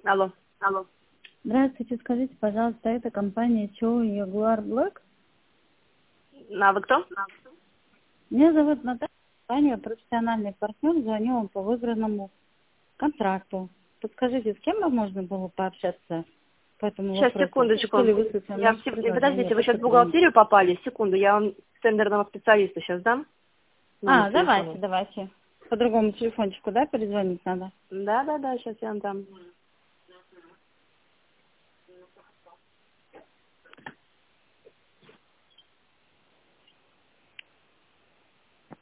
Алло. Здравствуйте, скажите, пожалуйста, это компания Чоу Ягуар Блэк? А вы кто? Меня зовут Наталья, компания профессиональный партнер, звоню вам по выигранному контракту. Подскажите, с кем вам можно было пообщаться по этому Сейчас, вопросу? секундочку. Или выслать вам наше предложение Подождите, вы сейчас в поступления? бухгалтерию попали? Секунду, я вам тендерного специалиста сейчас дам. Номер телефона. Давайте. По другому телефончику, да, перезвонить надо? Да, сейчас я вам дам.